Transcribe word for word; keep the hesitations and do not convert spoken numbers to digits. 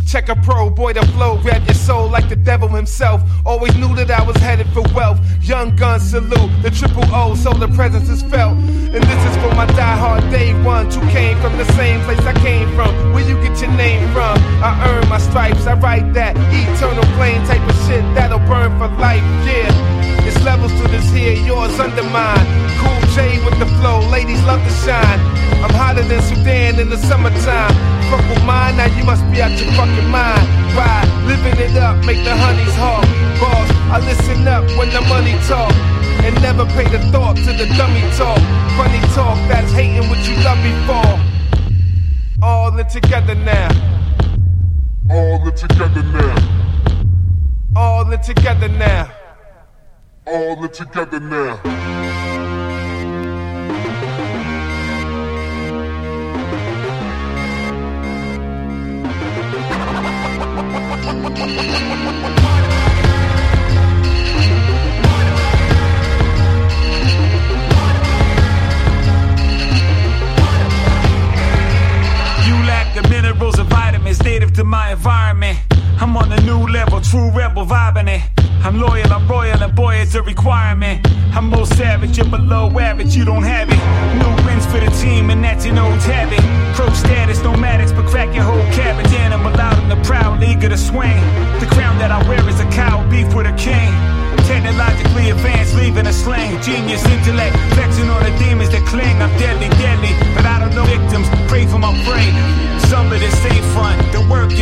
Check a pro, boy, the flow, grab your soul like the devil himself. Always knew that I was headed for wealth. Young gun salute, the triple O, so the presence is felt. And this is for my diehard day ones who came from the same place I came from. Where you get your name from? I earn my stripes, I write that eternal flame type of shit that'll burn for life, yeah. It's levels to this here, yours under mine. Cool J with the flow, ladies love to shine. I'm hotter than Sudan in the summertime. Fuck with mine, now you must be out your fucking mind. Why? Living it up, make the honeys hawk. Boss, I listen up when the money talk. And never pay the thought to the dummy talk. Funny talk, that's hating what you love me for. All in together now. All in together now. All in together now. All in together now. The minerals and vitamins native to my environment. I'm on a new level, true rebel vibing it. I'm loyal, I'm royal, and boy, it's a requirement. I'm most savage, you're below average, you don't have it. New wins for the team, and that's an old habit. Pro status, nomadics, but crack your whole cabbage. Animal out in the proud, eager to swing. The crown that I wear is a cow, beef with a king. Technologically advanced, leaving a sling. Genius intellect, flexing on the demons that cling. I'm deadly, deadly, but I don't know victims. Pray for my brain. Some of this ain't fun. The work